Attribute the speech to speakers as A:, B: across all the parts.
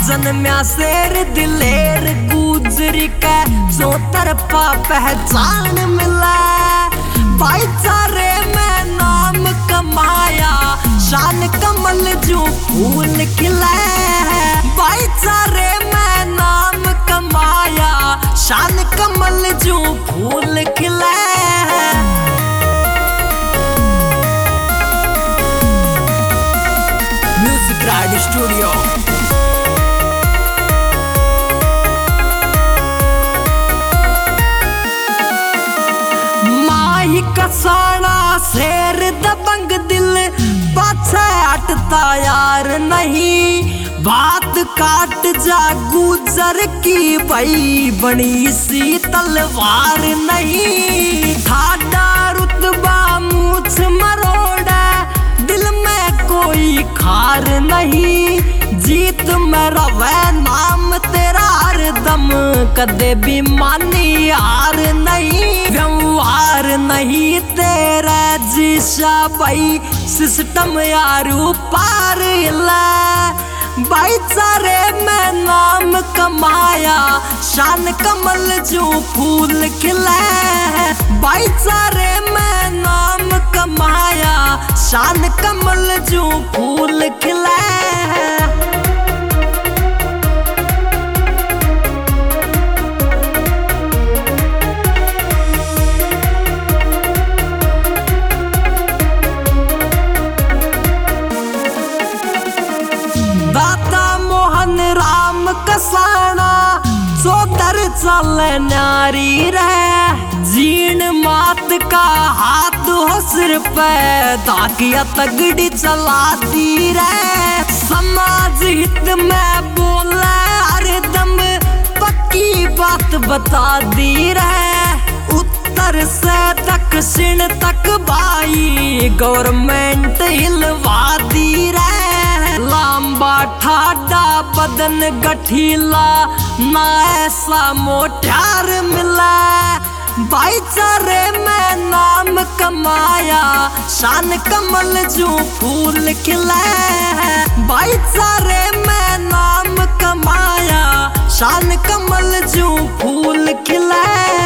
A: जन्म्या शेर दिलेर गुजर के जो तरफा पहचान मिला। भाईचारे में नाम कमाया शान कमल जो फूल खिला। भाईचारे में नाम कमाया शान कमल जो फूल खिला। Music ride studio. Mahi Kasana शेर दबंग दिल पाछे हटता यार नहीं। बात काट जा गुजर की भई बनी सी तलवार नहीं। ठाडा रुतबा मूछ मरोड़ा दिल में कोई खार नहीं। जीत में रवे नाम तेरा हरदम कदे भी मानी हार नहीं। व्यवहार नहीं तेरा जीशा भाई सिस्टम यारू पार हिला। भाईचारे में नाम कमाया शान कमल जो फूल खिला। भाईचारे में नाम कमाया शान कमल जो फूल खिला। राम कसाना चौधर चल नारी रहे। जीण मात का हाथ हो सिर पे ताकिया तगड़ी चलाती रहे। समाज हित में बोले हरदम पक्की बात बता दी रहे। उत्तर से दक्षिण तक भाई गवर्नमेंट हिलवा दी रहे। लंबा ठाडा बदन गठीला ना ऐसा मोटार मिला। भाईचारे में नाम कमाया शान कमल जो फूल खिला। भाईचारे में नाम कमाया शान कमल जो फूल खिला।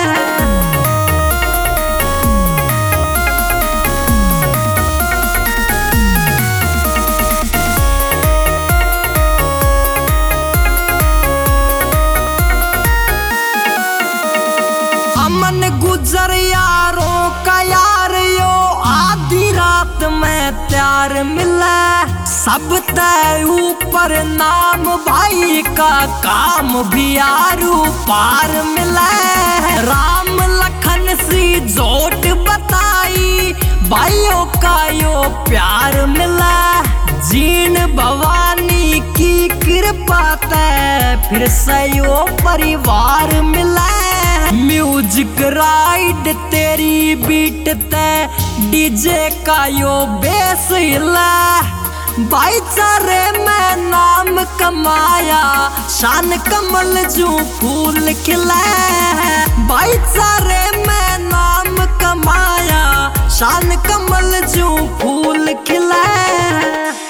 A: अमन गुजर यारों का यार यो आधी रात में प्यार मिला। सब तय ऊपर नाम भाई का काम भी यारू पार मिला। राम लखन सी जोट बताई भाइयों का यो प्यार मिला। जीन भवानी की कृपा तय फिर से यो परिवार मिला। म्यूजिक राइड तेरी बीट ते डीजे का यो बेस हिला। भाईचारे में नाम कमाया शान कमल जो फूल खिला। भाईचारे में नाम कमाया शान कमल जो फूल खिला।